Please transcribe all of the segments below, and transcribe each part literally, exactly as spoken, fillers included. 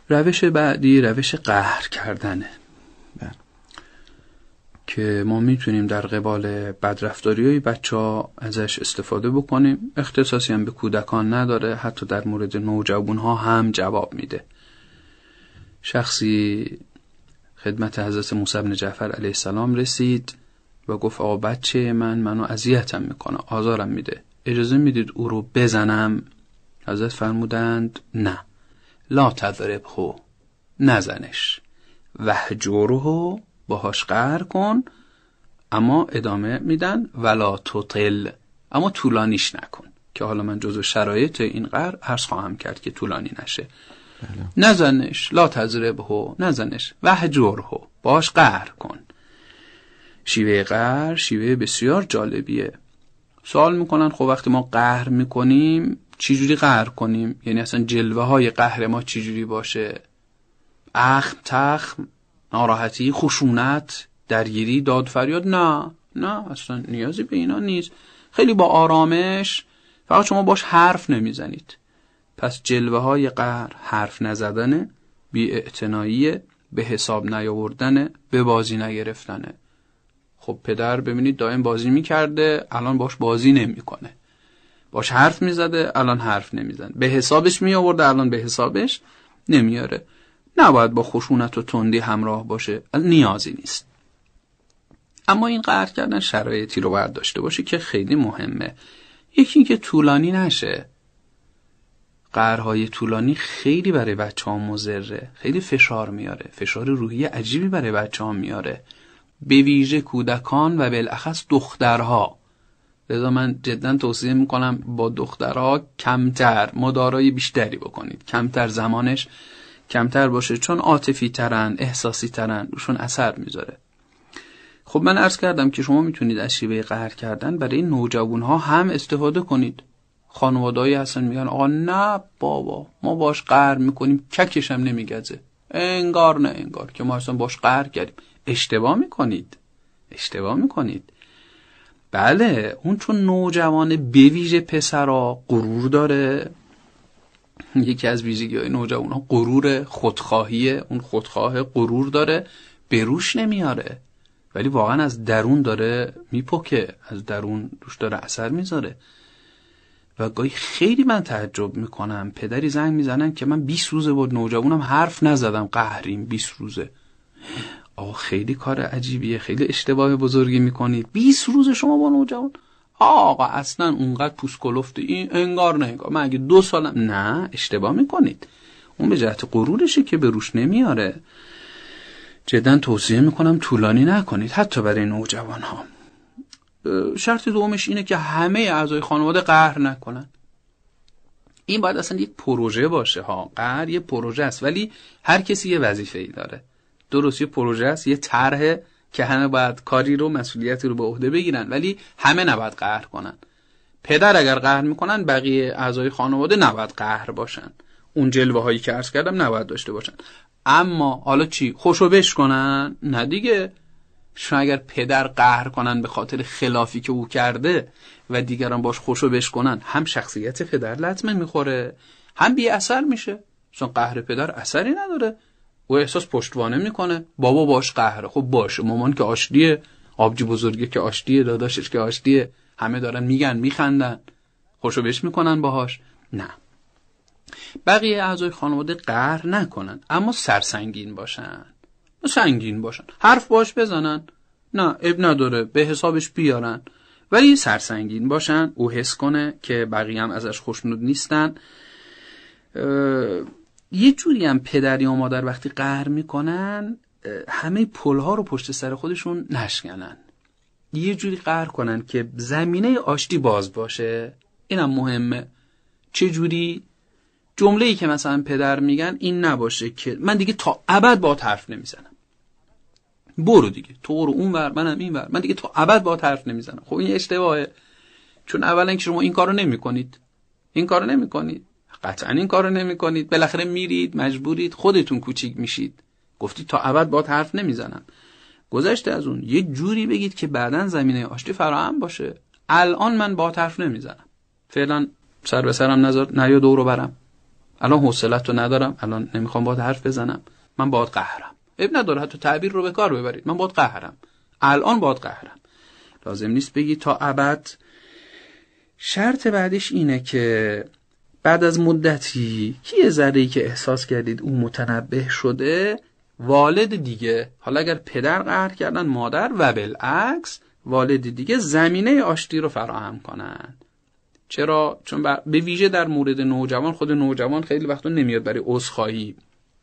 روش بعدی روش قهر کردنه که ما میتونیم در قبال بدرفتاری‌های بچه‌ها ازش استفاده بکنیم. اختصاصی هم به کودکان نداره، حتی در مورد نوجوان‌ها هم جواب میده. شخصی خدمت حضرت موسی بن جعفر علیه السلام رسید و گفت آقا بچه من منو اذیتم میکنه، آزارم میده، اجازه میدید او رو بزنم؟ حضرت فرمودند نه، لا تضربه، نزنش، وهجره، باهاش قهر کن، اما ادامه میدن ولا تطل، اما طولانیش نکن، که حالا من جزو شرایط این قهر عرض خواهم کرد که طولانی نشه. بله. نزنش، لا تضربه، نزنش، وهجره، باهاش قهر کن. شیوه قهر شیوه بسیار جالبیه. سوال میکنن خب وقتی ما قهر میکنیم چی جوری قهر کنیم؟ یعنی اصلا جلوه های قهر ما چی جوری باشه؟ اخم، تخم، ناراحتی، خشونت، درگیری، داد فریاد؟ نه نه، اصلا نیازی به اینا نیست. خیلی با آرامش، فقط شما باش حرف نمیزنید. پس جلوه های قهر حرف نزدنه، بی اعتنایی، به حساب نیاوردنه، به بازی نگرفتنه. خب پدر ببینید دائم بازی میکرده، الان باش بازی نمیکنه. باش حرف میزده، الان حرف نمیزنه. به حسابش میآورده، الان به حسابش نمیاره. نباید با خشونت و تندی همراه باشه، نیازی نیست. اما این قهر کردن شرایطی رو باید داشته باشه که خیلی مهمه. یکی این که طولانی نشه. قهرهای طولانی خیلی برای بچه‌ها مضره، خیلی فشار میاره، فشار روحی عجیبی برای بچه‌ها میاره، به ویژه کودکان و بالاخص دخترها. لذا من جدا توصیه میکنم با دخترها کمتر، مدارای بیشتری بکنید، کمتر زمانش کمتر باشه، چون عاطفی ترن، احساسی ترن، روشون اثر میذاره. خب من عرض کردم که شما میتونید از شیوه قهر کردن برای نوجوانها هم استفاده کنید. خانواده‌ای هستن میگن آقا نه بابا ما باش قهر میکنیم ککش هم نمیگزه، انگار نه انگار که ما اصلا باش قهر کردیم. اشتباه میکنید، اشتباه میکنید. بله اون چون نوجوانه، به ویژه پسرا، غرور داره. یکی از ویژگی‌های نوجوان‌ها غرور، خودخواهیه. اون خودخواه غرور داره، به روش نمیاره، ولی واقعا از درون داره میپکه، از درون روش داره اثر میذاره. و گاهی خیلی من تعجب میکنم، پدری زنگ میزنن که من بیست روزه بود نوجوانم حرف نزدم، قهریم بیست روزه. آقا خیلی کار عجیبیه، خیلی اشتباه بزرگی میکنید. بیست روز شما با نوجوان؟ آقا اصلا اونقدر پوست کلفته این انگار نه انگار، من اگه دو سالم. نه، اشتباه میکنید. اون به جهت غرورشه که به روش نمیاره. جدا توصیه میکنم طولانی نکنید، حتی برای نوجوان ها. شرط دومش اینه که همه اعضای خانواده قهر نکنن. این باید اصلا یک پروژه باشه ها. قهر یه پروژه است، ولی هر کسی یه وظیفه‌ای داره. درست یه پروژه است، یه طرحه که همه باید کاری رو، مسئولیتی رو به عهده بگیرن، ولی همه نباید قهر کنن. پدر اگر قهر میکنن بقیه اعضای خانواده نباید قهر باشن. اون جلوه هایی که عرض کردم نباید داشته باشن. اما حالا چی؟ خوشو بش کنن؟ نه دیگه. شما اگر پدر قهر کنن به خاطر خلافی که او کرده و دیگران باش خوشو بش کنن، هم شخصیت پدر لطمه میخوره، هم بی اثر میشه. چون قهر پدر اثری نداره، او احساس پشتوانه میکنه. بابا باش قهره، خب باشه، مامان که آشتیه، آبجی بزرگه که آشتیه، داداشش که آشتیه، همه دارن میگن میخندن، خوشو بش میکنن باهاش. نه، بقیه اعضای خانواده قهر نکنن، اما سرسنگین باشن، سنگین باشن، حرف باش بزنن، نه اب نداره، به حسابش بیارن، ولی سرسنگین باشن، او حس کنه که بقیه هم ازش خوشنود نیستن. یه جوری هم پدر یا مادر وقتی قهر میکنن همه پلها رو پشت سر خودشون نشکنن، یه جوری قهر کنن که زمینه آشتی باز باشه. اینم مهمه. چه جوری؟ جمله‌ای که مثلا پدر میگن این نباشه که من دیگه تا ابد باهات حرف نمیزنم، برو دیگه، تو رو اون ور منم این ور، من دیگه تا ابد باهات حرف نمیزنم. خب این اشتباهه، چون اولا که شما این کارو نمیکنید، این کارو نمیکنید، قطعا این کارو نمیکنید، بالاخره میرید، مجبورید، خودتون کوچیک میشید، گفتید تا ابد باهات حرف نمیزنم. گذشته از اون یه جوری بگید که بعداً زمینه آشتی فراهم باشه. الان من باهات حرف نمیزنم، فعلا سر به سرم نذار، نیا دورو برم، الان حوصله‌تو ندارم، الان نمیخوام باهات حرف بزنم، من باهات قهرم. اب نداره حتی تعبیر رو به کار ببرید، من باهات قهرم، الان باهات قهرم. لازم نیست بگی تا ابد. شرط بعدش اینه که بعد از مدتی یه ذره‌ای که احساس کردید اون متنبه شده، والد دیگه، حالا اگر پدر قهر کردن مادر و بالعکس، والد دیگه زمینه آشتی رو فراهم کنن. چرا؟ چون به ویژه در مورد نوجوان، خود نوجوان خیلی وقتا نمیاد برای عذرخواهی.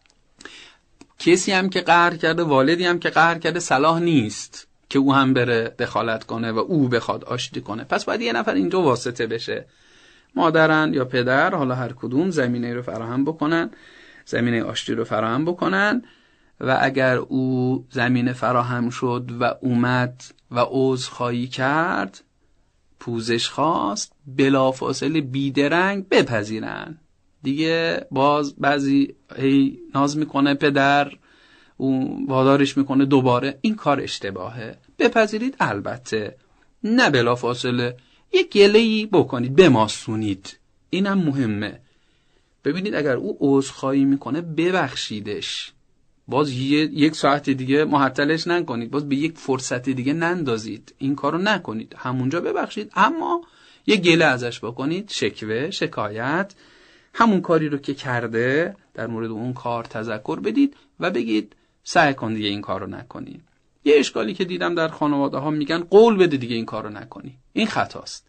کسی هم که قهر کرده، والدی هم که قهر کرده، صلاح نیست که او هم بره دخالت کنه و او بخواد آشتی کنه. پس باید یه نفر اینجا واسطه بشه، مادرن یا پدر، حالا هر کدوم زمینه رو فراهم بکنن، زمینه آشتی رو فراهم بکنن. و اگر او زمینه فراهم شد و اومد و عذرخواهی کرد، پوزش خواست، بلافاصله بیدرنگ بپذیرن. دیگه باز بعضی هی ناز میکنه پدر، اون وادارش میکنه دوباره، این کار اشتباهه. بپذیرید، البته نه بلافاصله، یک گله‌ای بکنید، بماسونید، اینم مهمه. ببینید اگر او عذرخواهی میکنه ببخشیدش، باز یک ساعت دیگه معطلش نکنید، باز به یک فرصت دیگه نندازید، این کارو نکنید، همونجا ببخشید، اما یه گله ازش بکنید، شکوه، شکایت، همون کاری رو که کرده در مورد اون کار تذکر بدید و بگید سعی کن دیگه این کارو نکنی. یه اشکالی که دیدم در خانواده ها، میگن قول بده دیگه این کارو نکنی. این خطاست.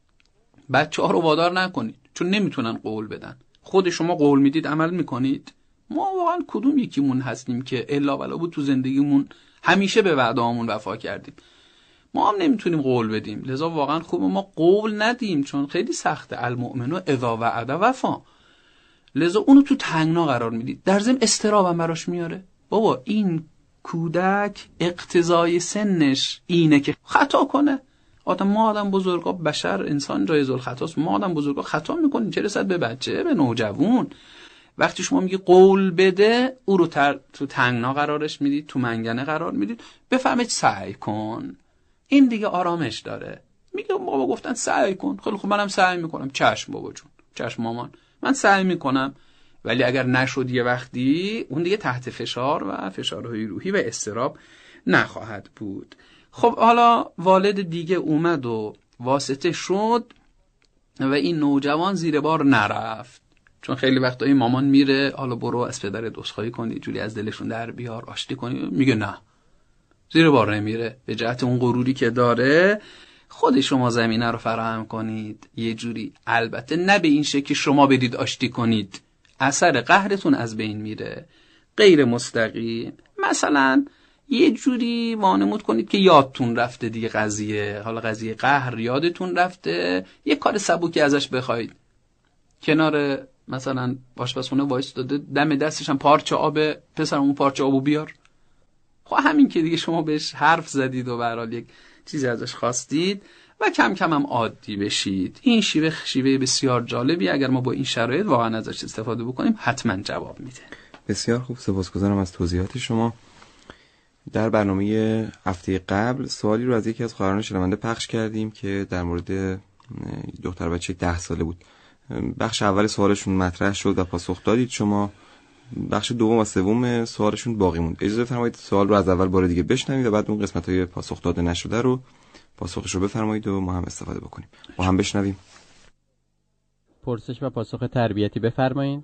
بچه ها رو وادار نکنید، چون نمیتونن قول بدن. خود شما قول میدید، عمل میکنید. ما واقعا کدوم یکیمون هستیم که الا بلا بود تو زندگیمون همیشه به وعده‌هامون وفا کردیم؟ ما هم نمیتونیم قول بدیم. لذا واقعا خوبه ما قول ندیم، چون خیلی سخته. المؤمن اذا وعد وفا. لذا اونو تو تنگنا قرار میدید، در ضمن استرابم براش میاره. بابا این کودک اقتضای سنش اینه که خطا کنه. آدم ما آدم بزرگا، بشر انسان جایز الخطاست، ما آدم بزرگا خطا میکنیم، چه رسد به بچه، به نوجوان. وقتی شما میگی قول بده، او رو تر تو تنگنا قرارش میدید، تو منگنه قرار میدید، بفهمید سعی کن، این دیگه آرامش داره. میگه بابا گفتن سعی کن، خیلی خوب منم سعی میکنم. چشم بابا جون، چشم مامان، من سعی میکنم. ولی اگر نشد یه وقتی، اون دیگه تحت فشار و فشارهای روحی و اضطراب نخواهد بود. خب حالا والد دیگه اومد و واسطه شد و این نوجوان زیر بار نرفت، چون خیلی وقتا این مامان میره، حالا برو از پدرت عذرخواهی کنی، جوری از دلشون در بیار، آشتی کنی، میگه نه، زیر بار نمیره. به جهت اون غروری که داره، خود شما زمینه رو فراهم کنید یه جوری، البته نه به این شکل شما بدید آشتی کنید، اثر قهرتون از بین میره. غیر مستقیم مثلا یه جوری وانمود کنید که یادتون رفته دیگه قضیه، حالا قضیه قهر یادتون رفته، یه کار سبکی ازش بخواید. کنار مثلا آشپزخونه وایساده، دم دستش هم پارچه آب، پسرم اون پارچه آبو بیار. خب همین که دیگه شما بهش حرف زدید و به هر حال یک چیزی ازش خواستید و کم کم هم عادی بشید. این شیوه شیوه بسیار جالبی، اگر ما با این شرایط واقعا ازش استفاده بکنیم حتما جواب میده. بسیار خوب، سپاسگزارم از توضیحات شما. در برنامه هفته قبل سوالی رو از یکی از خواهران شنونده پخش کردیم که در مورد دختر بچه ده ساله بود. بخش اول سوالشون مطرح شد و پاسخ دادید شما. بخش دوم و سوم سوالشون باقی موند. اجازه بفرمایید سوال رو از اول بار دیگه بشنوید و بعد اون قسمت‌های پاسخ داده نشده رو پاسخش رو بفرمایید و ما هم استفاده بکنیم. ما هم بشنویم. پرسش و پاسخ تربیتی بفرمایید.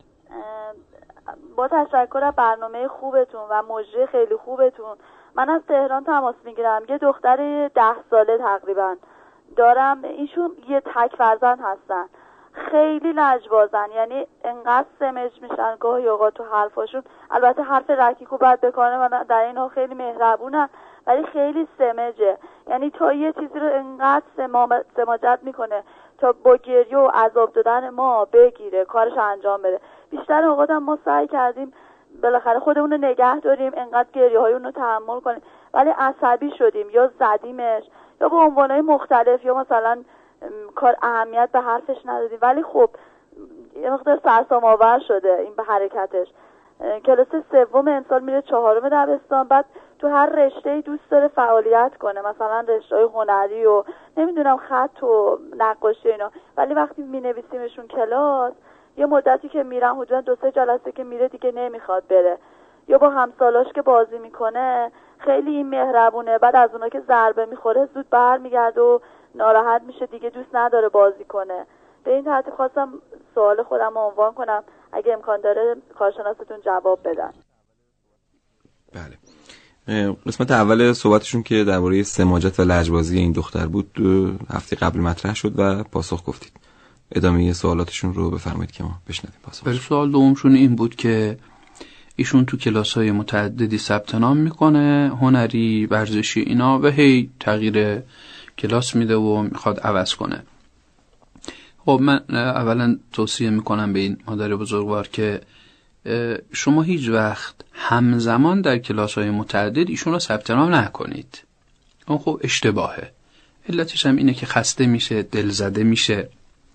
با تشکر از برنامه خوبتون و مجری خیلی خوبتون. من از تهران تماس میگیرم. یه دختر ده ساله تقریبا دارم. ایشون یه تک فرزند هستن. خیلی لجبازن، یعنی انقدر سمج میشن گاهی اوقات تو حرفاشون. البته حرف رکیکو باید بکنه و در این ها خیلی مهربونن، ولی خیلی سمجه. یعنی تا یه چیزی رو انقدر سماجت میکنه تا با گریه و عذاب دادن ما بگیره کارش انجام بده. بیشتر اوقات هم ما سعی کردیم بالاخره خودمون رو نگه داریم، انقدر گریه های اون رو تحمل کنیم، ولی عصبی شدیم یا زدیمش یا به عنوانهای مختلف، یا مثلا کار اهمیت به حرفش ندادیم. ولی خب یه مقدار سرسام آور شده این به حرکتش. کلاس سوم امسال میره چهارم دبستان. بعد تو هر رشته‌ای دوست داره فعالیت کنه، مثلا رشته‌های هنری و نمیدونم خط و نقاشی اینا، ولی وقتی مینویسیمشون کلاس یه مدتی که میرم حدودا دو سه جلسه که میره دیگه نمیخواد بره. یا با همسالاش که بازی میکنه خیلی این مهربونه، بعد از اونا که ضربه میخوره زود برمیگرده و ناراحت میشه دیگه، دوست نداره بازی کنه. به این ترتیب خواستم سوال خودم رو عنوان کنم، اگه امکان داره کارشناستون جواب بدن. بله. قسمت اول صحبتشون که درباره سماجت و لجبازی این دختر بود هفته قبل مطرح شد و پاسخ گفتید. ادامه سوالاتشون رو بفرمایید که ما بشنویم پاسخ. ولی سوال دومشون این بود که ایشون تو کلاس‌های متعددی ثبت نام میکنه، هنری، ورزشی اینا، و هی تغییر کلاس میده و میخواد عوض کنه. خب من اولا توصیه میکنم به این مادر بزرگوار که شما هیچ وقت همزمان در کلاس‌های متعدد ایشون رو ثبت نام نکنید. اون خب اشتباهه. علتش هم اینه که خسته میشه، دلزده میشه.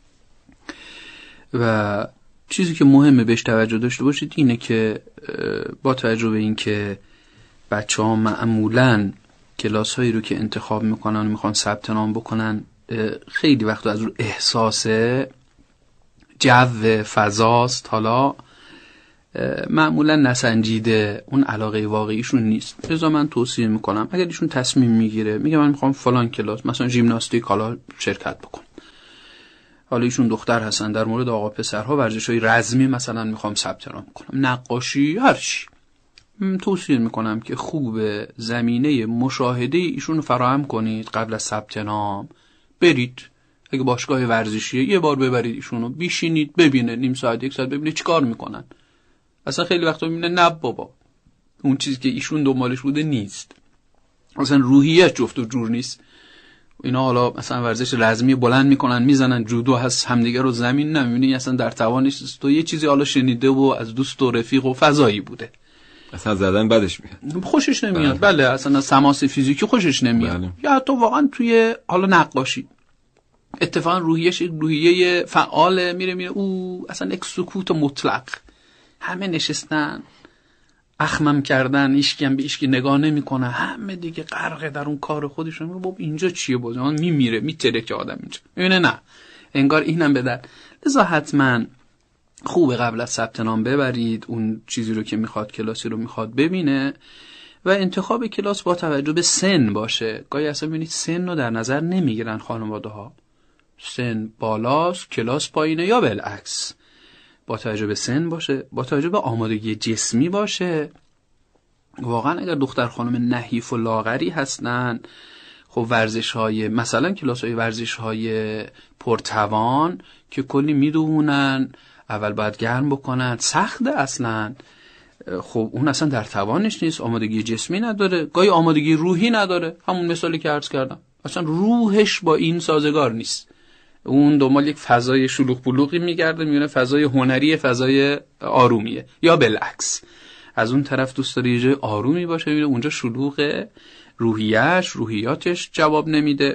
و چیزی که مهمه بهش توجه داشته باشید اینه که با توجه به این که بچه‌ها معمولاً کلاس‌هایی رو که انتخاب میکنن و میخوان ثبت نام بکنن خیلی وقت از رو احساس جو فضاست، حالا معمولا نسنجیده، اون علاقه واقعیشون نیست. لذا من توصیه میکنم اگر ایشون تصمیم میگیره میگه من میخوام فلان کلاس مثلا ژیمناستیک حالا شرکت بکنم، حالا ایشون دختر هستن، در مورد آقا پسرها ورزش‌های رزمی مثلا میخوام ثبت نام کنم، نقاشی، هر چی، توصیه میکنم که خوب زمینه مشاهده ایشون رو فراهم کنید قبل از ثبت نام. برید اگه باشگاه ورزشیه یه بار ببرید ایشونو، بیشینید ببینه، نیم ساعت یک ساعت ببینه چیکار میکنن. اصلا خیلی وقتا میبینه نه بابا اون چیزی که ایشون دنبالش بوده نیست، اصلا روحیه جفت و جور نیست. اینا حالا مثلا ورزش رزمی بلند میکنن میزنن، جودو هست همدیگه رو زمین نمیبینی، اصلا در توانش است. تو یه چیزی حالا شنیده و از دوست و رفیق و فضایی بوده، اصلا زدن بدش میاد، خوشش نمیاد. بله, بله اصلا از تماس فیزیکی خوشش نمیاد. بله. یا حتی واقعا توی حالا نقاشی اتفاقا روحیه‌اش روحیه فعاله، میره میره او اصلا یک سکوت مطلق، همه نشستن اخمم کردن، هیچکی هم به هیچکی نگاه نمیکنه، همه دیگه غرق در اون کار خودشون. میگه بابا اینجا چیه باز من میمیره میترکه آدم اینجا، میبینه نه انگار اینم بدن. لذا حتما خوبه قبل از ثبت نام ببرید اون چیزی رو که میخواد، کلاسی رو میخواد ببینه، و انتخاب کلاس با توجه به سن باشه. گاهی اصلا ببینید سن رو در نظر نمیگیرن خانواده ها، سن بالاست کلاس پایینه، یا بالعکس. با توجه به سن باشه، با توجه به آمادگی جسمی باشه. واقعا اگر دختر خانم نحیف و لاغری هستن، خب ورزش های مثلا کلاس های ورزش های پرتوان که کلی میدونن اول باید گرم بکنن، سخته اصلا، خب اون اصلا در توانش نیست، آمادگی جسمی نداره، گاهی آمادگی روحی نداره، همون مثالی که عرض کردم اصلا روحش با این سازگار نیست، اون دنبال یک فضای شلوغ بلوغی میگرده، میونه فضای هنری فضای آرومیه، یا بالعکس از اون طرف دوست داره یه جای آرومی باشه، میونه اونجا شلوغه، روحیش روحیاتش جواب نمیده.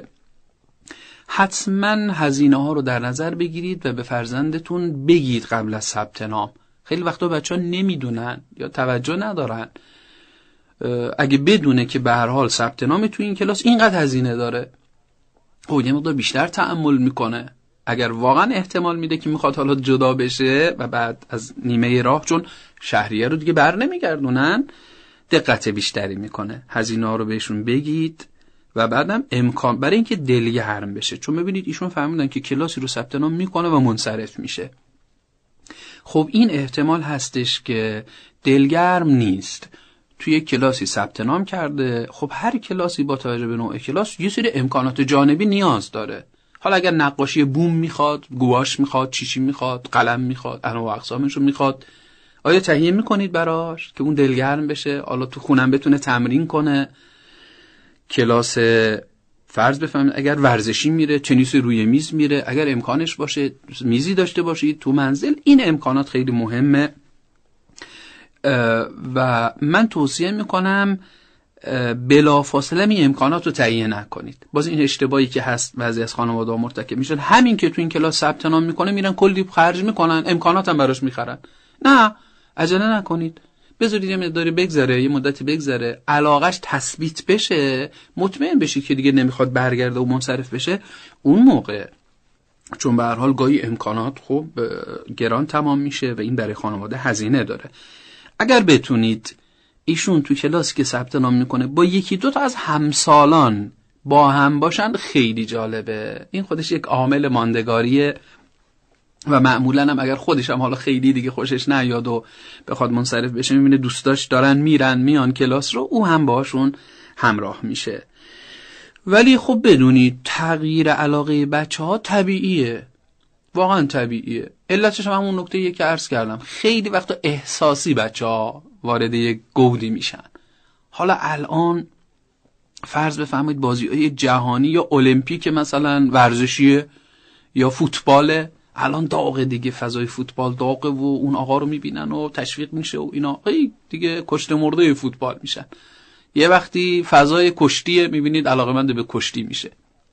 حتما هزینه ها رو در نظر بگیرید و به فرزندتون بگید قبل از ثبت نام. خیلی وقتا بچه‌ها نمیدونن یا توجه ندارن، اگه بدونه که به هر حال ثبت نام تو این کلاس اینقدر هزینه داره، خب یه مقدار بیشتر تأمل میکنه. اگر واقعا احتمال میده که میخواد حالا جدا بشه و بعد از نیمه راه، چون شهریه رو دیگه بر نمیگردونن، دقت بیشتری میکنه. هزینه ها رو بهشون بگید و بعدم امکان برای اینکه دلگرم بشه، چون ببینید ایشون فهمیدن که کلاسی رو ثبت نام میکنه و منصرف میشه. خب این احتمال هستش که دلگرم نیست، توی کلاسی ثبت نام کرده. خب هر کلاسی با توجه به نوع کلاس یه سری امکانات جانبی نیاز داره. حالا اگر نقاشی بوم میخواد، گواش میخواد، چیچی میخواد، قلم میخواد، انواع اقسامش رو میخواد، آیا تهیه میکنید براش که اون دلگرم بشه، حالا تو خونم بتونه تمرین کنه؟ کلاس فرض بفهمید اگر ورزشی میره، تنیس روی میز میره، اگر امکانش باشه میزی داشته باشید تو منزل. این امکانات خیلی مهمه و من توصیه میکنم بلافاصله می امکانات رو تهیه نکنید. باز این اشتباهی که هست بعضی از خانواده‌ها مرتکب میشن، همین که تو این کلاس ثبت نام میکنه میرن کلی خرج میکنن، امکانات هم براش میخرن. نه، عجله نکنید، بذارید یه مقداری بگذره، یه مدتی بگذره، علاقش تثبیت بشه، مطمئن بشید که دیگه نمیخواد برگرده و منصرف بشه، اون موقع چون به هر حال گاهی امکانات خب گران تمام میشه و این برای خانواده هزینه داره. اگر بتونید ایشون تو کلاسی که ثبت نام میکنه با یکی دو تا از همسالان با هم باشن خیلی جالبه. این خودش یک عامل ماندگاریه و معمولا هم اگر خودش هم حالا خیلی دیگه خوشش نیاد و بخواد منصرف بشه، میبینه دوستاش دارن میرن میان کلاس رو، او هم باشون همراه میشه. ولی خب بدونید تغییر علاقه بچه ها طبیعیه، واقعا طبیعیه. علتش هم همون نکته‌ایه که عرض کردم، خیلی وقتا احساسی بچه ها وارد یک گودی میشن. حالا الان فرض بفرمایید بازی‌های جهانی یا المپیک مثلا ورزشیه یا فوتباله، الان داغه دیگه، فضای فوتبال داغه و اون آقا رو میبینن و تشویق میشه و اینا ای دیگه کشته مرده فوتبال میشن. یه وقتی فضای کشتیه میبینید علاقه‌مند به کشتی میشه.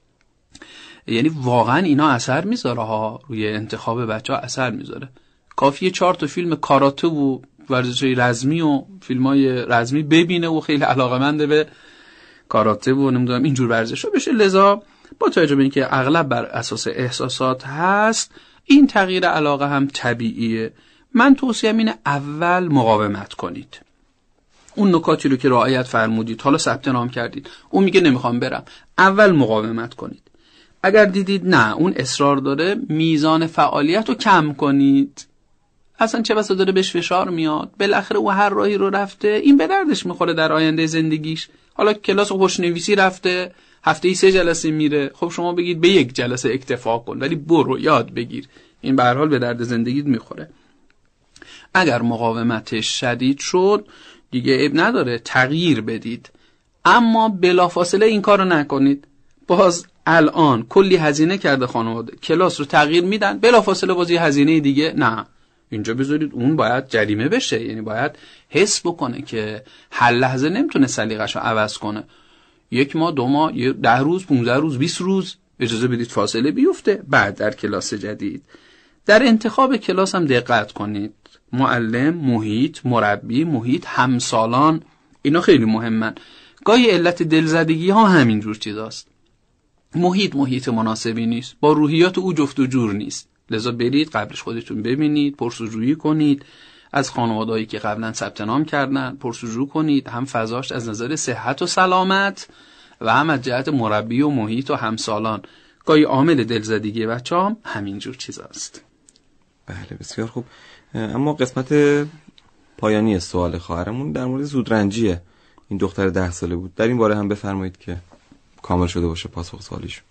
یعنی واقعا اینا اثر میذاره ها، روی انتخاب بچه ها اثر میذاره. کافیه چهار تا فیلم کاراته و ورزش‌های رزمی و فیلم‌های رزمی ببینه و خیلی علاقه‌مند به کاراته و نمیدونم اینجور ورزش‌ها بشه. لذا با توجه به اینکه اغلب بر اساس احساسات هست، این تغییر علاقه هم طبیعیه. من توصیه‌ام اینه اول مقاومت کنید. اون نکاتی رو که رعایت فرمودید، حالا ثبت نام کردید، اون میگه نمیخوام برم، اول مقاومت کنید. اگر دیدید نه اون اصرار داره، میزان فعالیت رو کم کنید. اصلا چه بسا داره بهش فشار میاد، بالاخره او هر راهی رو رفته، این به دردش میخوره در آینده زندگیش. حالا کلاس خوشنویسی رفته، هفته ای سه جلسه میره، خب شما بگید به یک جلسه اکتفا کن، ولی برو یاد بگیر، این به هر حال به درد زندگیت میخوره. اگر مقاومتش شدید شد دیگه عیب نداره تغییر بدید، اما بلافاصله این کارو نکنید. باز الان کلی هزینه کرده خانواده، کلاس رو تغییر میدن، بلافاصله باز یه هزینه دیگه، نه اینجا بذارید اون باید جریمه بشه. یعنی باید حس بکنه که هر لحظه نمیتونه سلیقه‌شو عوض کنه. یک ماه، دو ماه، ده روز، پونزده روز، بیست روز اجازه بدید فاصله بیفته، بعد در کلاس جدید. در انتخاب کلاس هم دقت کنید. معلم، محیط، مربی، محیط، همسالان، اینا خیلی مهمن. گاهی علت دلزدگی ها همین جور چیزاست. محیط محیط مناسبی نیست، با روحیات او جفت و جور نیست. لذا برید قبلش خودتون ببینید، پرسجویی کنید از خانواده‌ای که قبلا ثبت نام کردن، پرسجو کنید هم فضاش از نظر صحت و سلامت و هم از جهت مربی و محیط و همسالان. گاهی عامل دلزدگی بچه‌ها همین جور چیزاست. بله بسیار خوب. اما قسمت پایانی سوال خواهرمون در مورد زودرنجیه. این دختر ده ساله بود، در این باره هم بفرمایید که کامل شده باشه پاسخ سوالیش.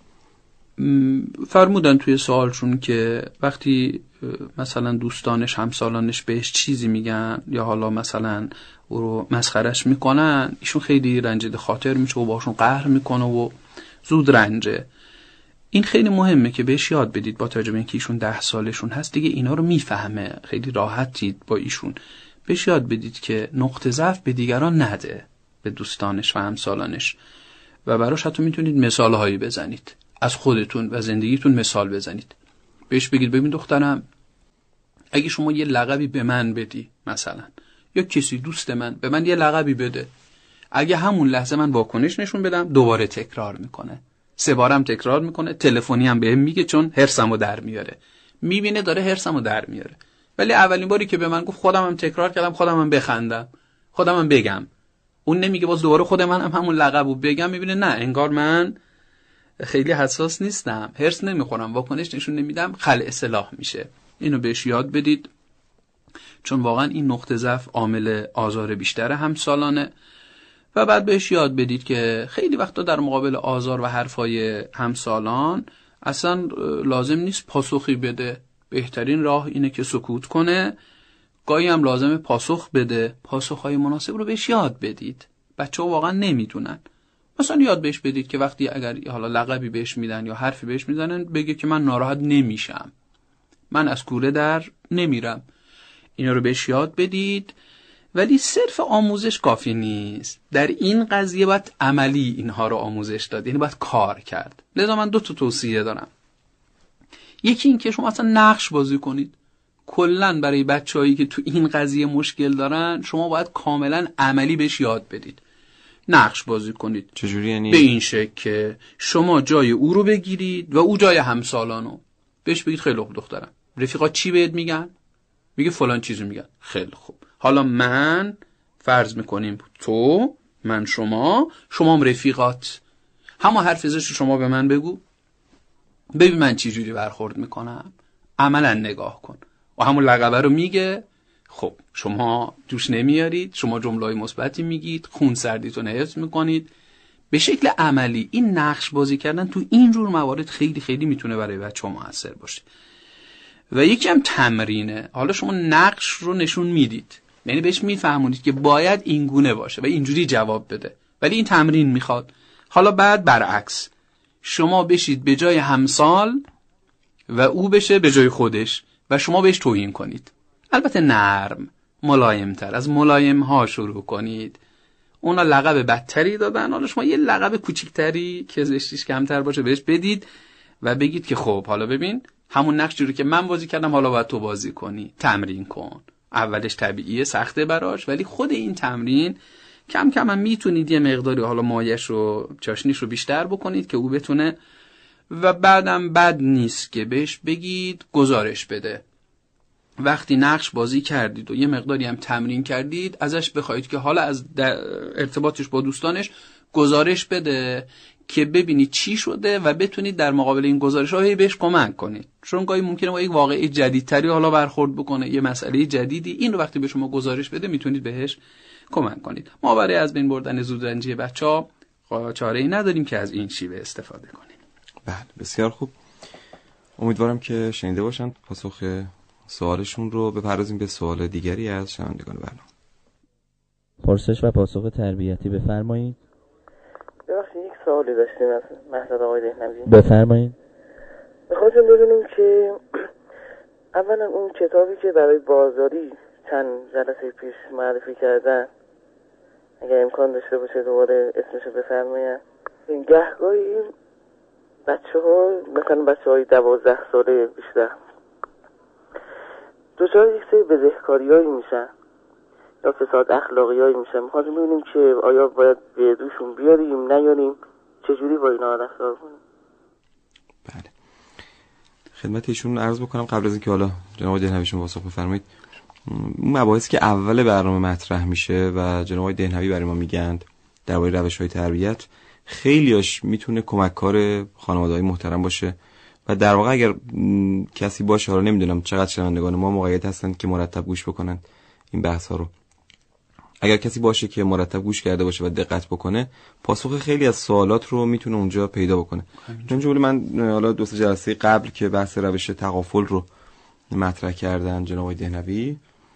فرمودن توی سوالشون که وقتی مثلا دوستانش همسالانش بهش چیزی میگن یا حالا مثلا او رو مسخرش میکنن، ایشون خیلی رنجیده خاطر میشه و باشون قهر میکنه و زود رنجه. این خیلی مهمه که بهش یاد بدید، با توجه به اینکه ایشون ده سالشون هست دیگه اینا رو میفهمه، خیلی راحتید با ایشون. بهش یاد بدید که نقطه ضعف به دیگران نده، به دوستانش و همسالانش، و براش حتی میتونید مثال هایی بزنید از خودتون و زندگیتون، مثال بزنید. بهش بگید ببین دخترم، اگه شما یه لقبی به من بدی مثلا، یا کسی دوست من به من یه لقبی بده، اگه همون لحظه من واکنش نشون بدم دوباره تکرار میکنه، سه بارم تکرار میکنه، تلفنی هم بهم میگه چون هرسمو در میاره، میبینه داره هرسمو در میاره. ولی اولین باری که به من گفت خودم هم تکرار کردم، خودم هم بخندم، خودم هم بگم، اون نمیگه باز دوباره خود من هم همون لقبو بگم، میبینه نه انگار من خیلی حساس نیستم، هرس نمیخورم، واکنش نشون نمیدم، خلع اصلاح میشه. اینو بهش یاد بدید، چون واقعا این نقطه ضعف عامل آزار بیشتر همسالانه. و بعد بهش یاد بدید که خیلی وقتا در مقابل آزار و حرفای همسالان اصلا لازم نیست پاسخی بده، بهترین راه اینه که سکوت کنه. گاهی هم لازمه پاسخ بده، پاسخهای مناسب رو بهش یاد بدید. بچه‌ها واقعا نمیدونن. مثلا یاد بهش بدید که وقتی اگر حالا لقبی بهش میدن یا حرفی بهش میزنن، بگه که من ناراحت نمیشم، من از کوره در نمیرم. اینا رو بهش یاد بدید. ولی صرف آموزش کافی نیست، در این قضیه باید عملی اینها رو آموزش داد، یعنی باید کار کرد. لذا من دو تا توصیه دارم. یکی این که شما اصلا نقش بازی کنید. کلن برای بچه‌هایی که تو این قضیه مشکل دارن، شما باید کاملا عملی بهش یاد بدید. نقش بازی کنید. چجوری یعنی؟ به این شکل که شما جای او رو بگیرید و او جای همسالانو. بهش بگید خیلی خوب دخترم، رفیقا چی بهت میگن؟ میگه فلان چیزو میگن. خیلی خوب، حالا من فرض میکنیم تو، من شما، شما هم رفیقات، همه حرف زشت شما به من بگو، ببین من چی جوری برخورد میکنم، عملا نگاه کن. و همون لقبه رو میگه. خب شما دوش نمیارید، شما جمله‌های مثبتی میگید، خون سردیتون حفظ میکنید. به شکل عملی این نقش بازی کردن تو این جور موارد خیلی خیلی میتونه برای بچه‌ها موثر باشه. و یکی هم تمرینه. حالا شما نقش رو نشون میدید، یعنی بهش میفهمونید که باید این گونه باشه و اینجوری جواب بده، ولی این تمرین میخواد. حالا بعد برعکس شما بشید به جای همسال و او بشه به جای خودش و شما بهش توهین کنید. البته نرم، ملایمتر، از ملایم ها شروع کنید. اونا لقب بدتری دادن، حالا شما یه لقب کوچیکتری که زشتیش کمتر باشه بهش بدید و بگید که خب حالا ببین همون نقشی رو که من بازی کردم حالا باید تو بازی کنی. تمرین کن. اولش طبیعیه، سخته براش، ولی خود این تمرین کم کم هم میتونید یه مقداری حالا مایش رو چاشنیش رو بیشتر بکنید که او بتونه. و بعدم بد نیست که بهش بگید گزارش بده. وقتی نقش بازی کردید و یه مقداری هم تمرین کردید، ازش بخواید که حالا از ارتباطش با دوستانش گزارش بده که ببینید چی شده و بتونید در مقابل این گزارش ها بهش کمک کنید. چون گاهی ممکنه با یک واقعه جدیدتری حالا برخورد بکنه، یه مسئله جدیدی، این رو وقتی به شما گزارش بده میتونید بهش کمک کنید. ما برای از بین بردن زودرنجی بچه‌ها چاره‌ای نداریم که از این شیوه استفاده کنیم. بله بسیار خوب. امیدوارم که شنیده باشن پاسخ سوالشون رو. بپردازیم به سوال دیگری از شنوندگان برنامه. پرسش و پاسخ تربیتی بفرمایید. ببخشید یک سوالی داشتیم از مهداد آقای دهنوی. بفرمایید. می‌خواستم بدونیم که اولا اون کتابی که برای بازاری چند جلسه پیش معرفی کردن، اگر امکان داشته باشه دوباره اسمشو بفرمایید. این گهگاهی بچه‌ها مثلا بچه‌های دوازده ساله بیشتر دچار یک سری بدهکاریایی میشن یا فساد اخلاقیایی میشن. می‌خواستیم ببینیم که آیا باید به دوشون بیاریم نیاریم، چجوری با اینا رفتار کنیم. بله خدمت ایشون عرض بکنم قبل از اینکه حالا جناب دهنویشون پاسخ بفرمایید. اون مباحثی که اول برنامه مطرح میشه و جناب دهنوی برای ما میگند درباره روش‌های تربیت، خیلیاش میتونه کمک‌کار خانواده‌های محترم باشه و در واقع اگر کسی باشه، حالا نمیدونم چقدر شنوندگان ما مقید هستن که مرتب گوش بکنن این بحث‌ها رو، اگر کسی باشه که مرتب گوش کرده باشه و دقت بکنه، پاسخ خیلی از سوالات رو میتونه اونجا پیدا بکنه. چون جوری من حالا دو سه جلسه قبل که بحث روش تغافل رو مطرح کردن جناب آقای دهنوی،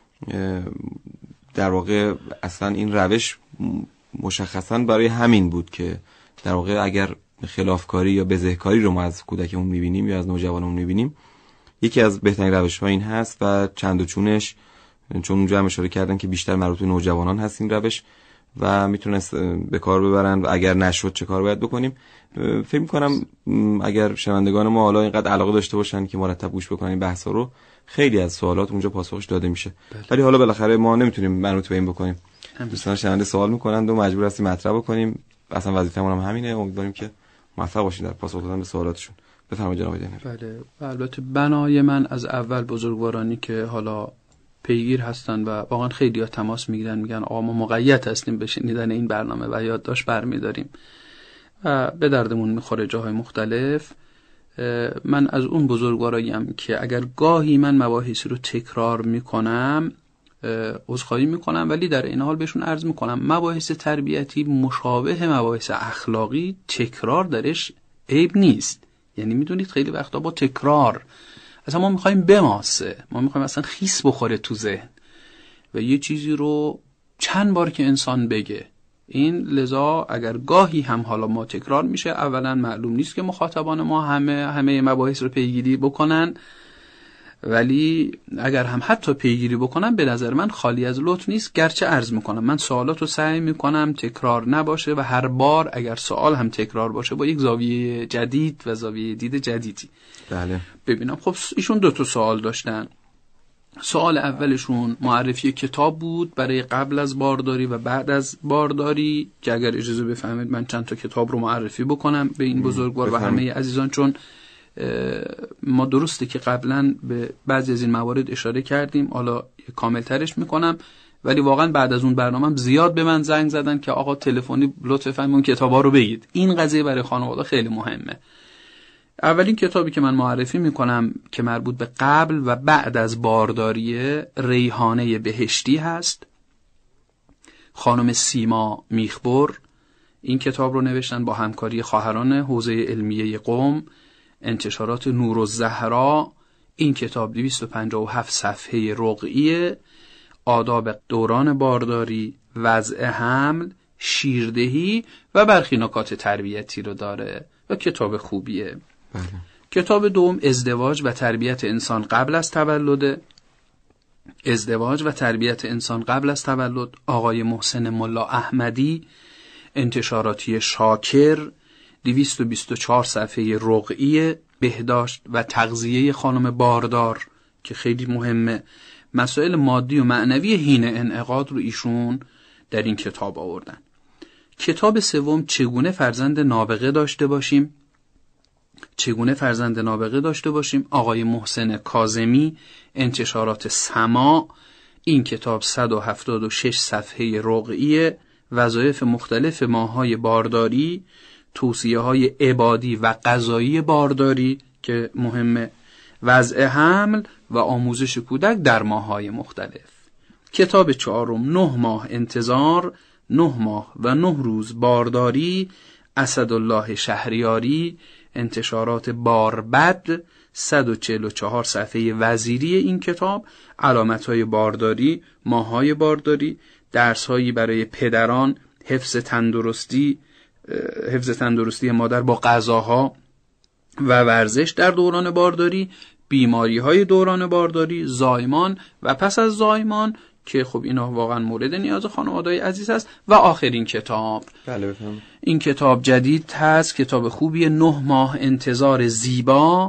در واقع اصلا این روش مشخصاً برای همین بود که در واقع اگر خلافکاری یا بزهکاری رو ما از کودکمون میبینیم یا از نوجوانمون میبینیم، یکی از بهترین روش‌ها این هست و چند و چونش، چون اونجا هم اشاره کردن که بیشتر مربوط به نوجوانان هست این روش و میتونست به کار ببرن و اگر نشد چه کار باید بکنیم. فکر می‌کنم اگر شنوندگان ما حالا اینقدر علاقه داشته باشن که مرتب گوش بکنن این بحثا رو، خیلی از سوالات اونجا پاسخش داده میشه. ولی حالا بالاخره ما نمیتونیم منوط به این بکنیم. دوستان شنونده سوال میکنن و مجبور هستیم مطرح بکنیم. اصلا وظیفه‌مون هم همینه. امیدواریم که موفق باشید در پاسخ دادن به سوالاتشون. بفرمایید جناب دهنوی. بله البته بنای من از اول بزرگوارانی که حالا پیگیر هستن و واقعا خیلی ها تماس میگیرن میگن آقا ما مقید هستیم به شنیدن این برنامه و یادداشت برمی‌داریم و به دردمون میخوره جاهای مختلف. من از اون بزرگواراییم که اگر گاهی من مباحثی رو تکرار میکنم عذرخواهی میکنم، ولی در این حال بهشون عرض میکنم مباحث تربیتی مشابه مباحث اخلاقی تکرار درش عیب نیست. یعنی میدونید خیلی وقتا با تکرار اصلا ما میخوایم بماسه، ما میخوایم اصلا خیس بخوره تو ذهن و یه چیزی رو چند بار که انسان بگه. این لذا اگر گاهی هم حالا ما تکرار میشه، اولا معلوم نیست که مخاطبان ما همه همه مباحث رو پیگیری بکنن، ولی اگر هم حتی پیگیری بکنم به نظر من خالی از لطف نیست. گرچه عرض میکنم من سوالات رو سعی میکنم تکرار نباشه و هر بار اگر سوال هم تکرار باشه با یک زاویه جدید و زاویه دید جدیدی بله ببینم. خب ایشون دو تا سوال داشتن. سوال اولشون معرفی کتاب بود برای قبل از بارداری و بعد از بارداری، که اگر اجازه بفهمید من چند تا کتاب رو معرفی بکنم به این بزرگوار و همه عزیزان، چون ما درسته که قبلا به بعضی از این موارد اشاره کردیم، حالا کامل ترش میکنم، ولی واقعا بعد از اون برنامه زیاد به من زنگ زدن که آقا تلفنی لطفاً فرمایید کتابا رو بگید. این قضیه برای خانواده خیلی مهمه. اولین کتابی که من معرفی میکنم که مربوط به قبل و بعد از بارداری، ریحانه بهشتی هست. خانم سیما میخبر این کتاب رو نوشتن با همکاری خواهران حوزه علمیه قم، انتشارات نورالزهرا. این کتاب دویست و پنجاه و هفت صفحه رقعیه. آداب دوران بارداری، وضع حمل، شیردهی و برخی نکات تربیتی رو داره و کتاب خوبیه. بله. کتاب دوم ازدواج و تربیت انسان قبل از تولد. ازدواج و تربیت انسان قبل از تولد، آقای محسن ملا احمدی، انتشاراتی شاکر، دویست و بیست و چهار صفحه رقعی. بهداشت و تغذیه خانم باردار که خیلی مهمه. مسائل مادی و معنوی حین انعقاد رو ایشون در این کتاب آوردن. کتاب سوم چگونه فرزند نابغه داشته باشیم. چگونه فرزند نابغه داشته باشیم، آقای محسن کاظمی، انتشارات سما. این کتاب صد و هفتاد و شش صفحه رقعی. وظایف مختلف ماه‌های بارداری، توصیه‌های عبادی و قضایی بارداری که مهمه، وضع حمل و آموزش کودک در ماه‌های مختلف. کتاب چهارم نه ماه انتظار، نه ماه و نه روز بارداری، اسدالله شهریاری، انتشارات باربد، صد و چهل و چهار صفحه وزیری. این کتاب علامت‌های بارداری، ماه‌های بارداری، درس‌هایی برای پدران، حفظ تندرستی، حفظ تندرستی مادر با غذاها و ورزش در دوران بارداری، بیماری‌های دوران بارداری، زایمان و پس از زایمان که خب اینا واقعا مورد نیاز خانواده‌های عزیز است. و آخرین کتاب، بله بفهم. این کتاب جدید هست، کتاب خوبیه، نه ماه انتظار زیبا.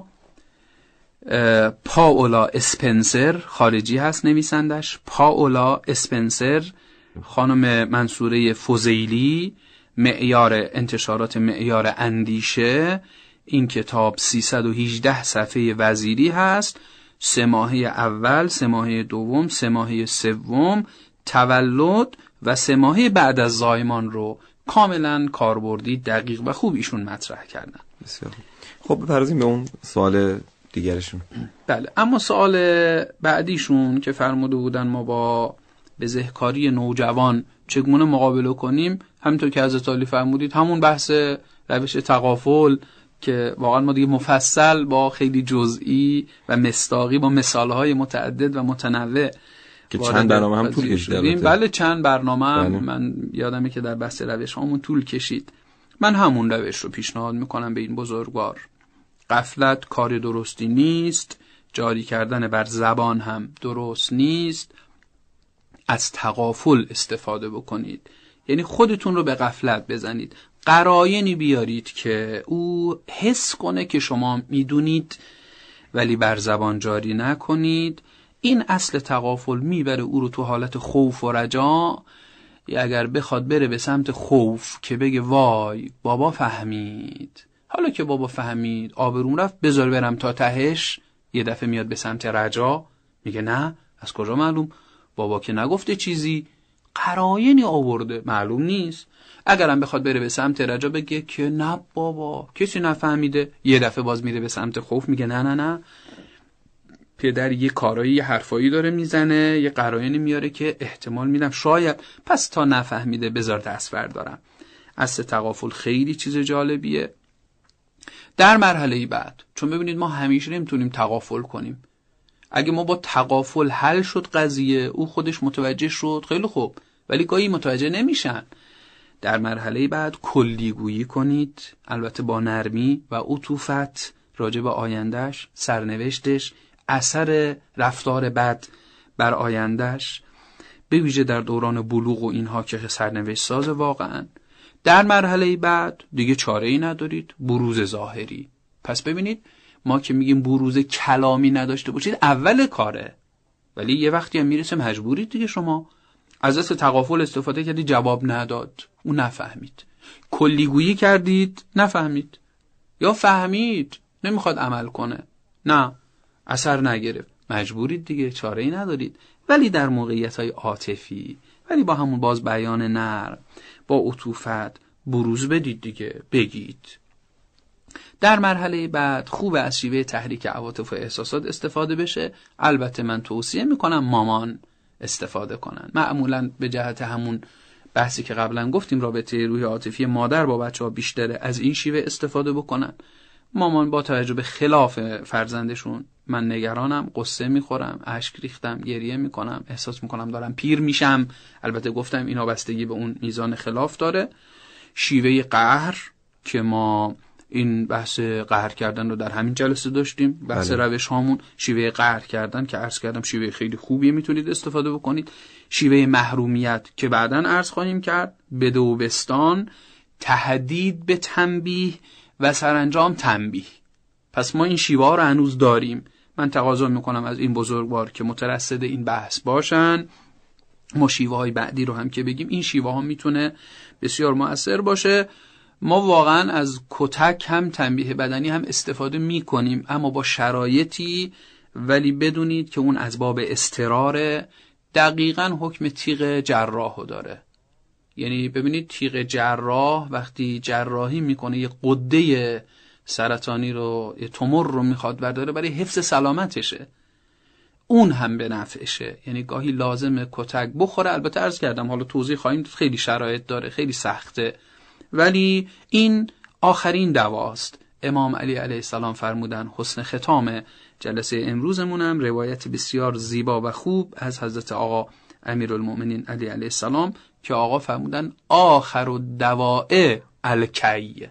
پاولا اسپنسر، خارجی هست نویسندش، پاولا اسپنسر. خانم منصوره فضیلی، معیار انتشارات معیار اندیشه. این کتاب سیصد و هجده صفحه وزیری هست. سه ماهه اول، سه ماهه دوم، سه ماهه سوم، تولد و سه ماهه بعد از زایمان رو کاملا کاربردی، دقیق و خوب ایشون مطرح کردن. بسیار خب. بپردازیم به اون سوال دیگرشون. بله، اما سوال بعدیشون که فرموده بودن ما با بزهکاری نوجوان چگونه مقابله کنیم، همینطور که حضرت علی فرمودید، همون بحث روش تغافل که واقعا ما دیگه مفصل با خیلی جزئی و مصداقی با مثالهای متعدد و متنوع که چند برنامه هم طول کشید. بله چند برنامه هم بله. من یادمه که در بحث روش هامون طول کشید. من همون روش رو پیشنهاد میکنم به این بزرگوار. غفلت کار درستی نیست، جاری کردن بر زبان هم درست نیست. از تغافل استفاده بکنید، یعنی خودتون رو به غفلت بزنید، قرائنی بیارید که او حس کنه که شما میدونید ولی بر زبان جاری نکنید. این اصل تغافل میبره او رو تو حالت خوف و رجا. اگر بخواد بره به سمت خوف که بگه وای بابا فهمید، حالا که بابا فهمید آبروم رفت، بذار برم تا تهش، یه دفعه میاد به سمت رجا، میگه نه از کجا معلوم، بابا که نگفته چیزی، قرائنی آورده معلوم نیست. اگرم بخواد بره به سمت رجا بگه که نه بابا کسی نفهمیده، یه دفعه باز میره به سمت خوف، میگه نه نه نه پدر یه کارایی یه حرفایی داره میزنه، یه قرائنی میاره که احتمال میدم شاید، پس تا نفهمیده بذار دست بردارم. اصل تغافل خیلی چیز جالبیه. در مرحله بعد، چون ببینید ما همیشه نمیتونیم تغافل کنیم، اگه ما با تغافل حل شد قضیه، او خودش متوجه شد، خیلی خوب، ولی گاهی متوجه نمیشن. در مرحله بعد کلیگویی کنید، البته با نرمی و عطوفت، راجع به آیندهش، سرنوشتش، اثر رفتار بد بر آیندهش، به ویژه در دوران بلوغ و اینها که سرنوشت ساز واقعا. در مرحله بعد دیگه چاره‌ای ندارید، بروز ظاهری. پس ببینید ما که میگیم بروز کلامی نداشته باشید اول کاره، ولی یه وقتی هم میرسه مجبورید دیگه. شما از دست تغافل استفاده کردید، جواب نداد، اون نفهمید. کلیگویی کردید، نفهمید، یا فهمید نمیخواد عمل کنه، نه اثر نگرفت، مجبورید دیگه، چاره ای ندارید. ولی در موقعیت های عاطفی، ولی با همون باز بیان نرم، با عطوفت بروز بدید دیگه، بگید. در مرحله بعد خوب از شیوه تحریک عواطف و احساسات استفاده بشه. البته من توصیه میکنم مامان استفاده کنن، معمولا به جهت همون بحثی که قبلا گفتیم رابطه روحی عاطفی مادر با بچه‌ها بیشتره، از این شیوه استفاده بکنن. مامان با توجه به خلاف فرزندشون، من نگرانم، قصه میخورم، اشک ریختم، گریه میکنم، احساس میکنم دارم پیر میشم. البته گفتم اینا بستگی به اون میزان خلاف داره. شیوه قهر که ما این بحث قهر کردن رو در همین جلسه داشتیم، بحث بله. روش هامون شیوه قهر کردن که عرض کردم شیوه خیلی خوبیه، میتونید استفاده بکنید. شیوه محرومیت که بعداً عرض خواهیم کرد، بده و بستان، تهدید به تنبیه و سرانجام تنبیه. پس ما این شیوه ها رو هنوز داریم. من تقاضا میکنم از این بزرگوار که مترصد این بحث باشن. ما شیوه های بعدی رو هم که بگیم، این شیوه ها میتونه بسیار مؤثر باشه. ما واقعا از کتک هم تنبیه بدنی هم استفاده میکنیم، اما با شرایطی، ولی بدونید که اون از باب اضطرار، دقیقاً حکم تیغ جراحو داره. یعنی ببینید تیغ جراح وقتی جراحی میکنه یه غده سرطانی رو، یه تومور رو میخواد برداره برای حفظ سلامتشه، اون هم به نفعشه. یعنی گاهی لازمه کتک بخوره. البته عرض کردم حالا توضیح خواهیم، خیلی شرایط داره، خیلی سخته، ولی این آخرین دواست. امام علی علیه السلام فرمودن، حسن ختام جلسه امروزمونم روایت بسیار زیبا و خوب از حضرت آقا امیرالمؤمنین علی علیه السلام که آقا فرمودن آخر الدواء الکی،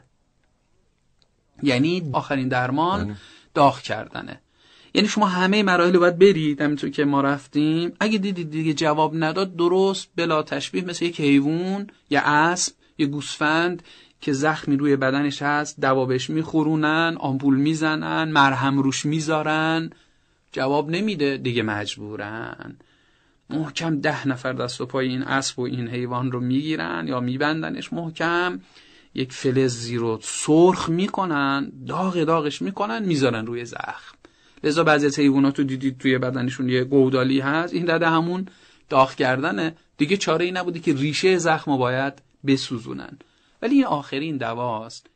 یعنی آخرین درمان داغ کردنه. یعنی شما همه مراحل رو باید برید، همینطور که ما رفتیم. اگه دیدید دیگه جواب نداد، درست بلا تشبیه مثل یک حیوان، یا اسب، یه گوسفند که زخمی روی بدنش هست، دوا بهش میخورونن، آمپول میزنن، مرهم روش میذارن، جواب نمیده دیگه، مجبورن محکم ده نفر دست و پای این اسب و این حیوان رو میگیرن یا میبندنش محکم، یک فلز زیرو سرخ میکنن، داغ داغش میکنن، میذارن روی زخم. لذا بعضی از حیوانات رو دیدید توی بدنشون یه گودالی هست، این داده همون داغ کردنه دیگه. چاره ای نبوده که ریشه زخم رو باید بسوزونن. ولی این آخرین دواست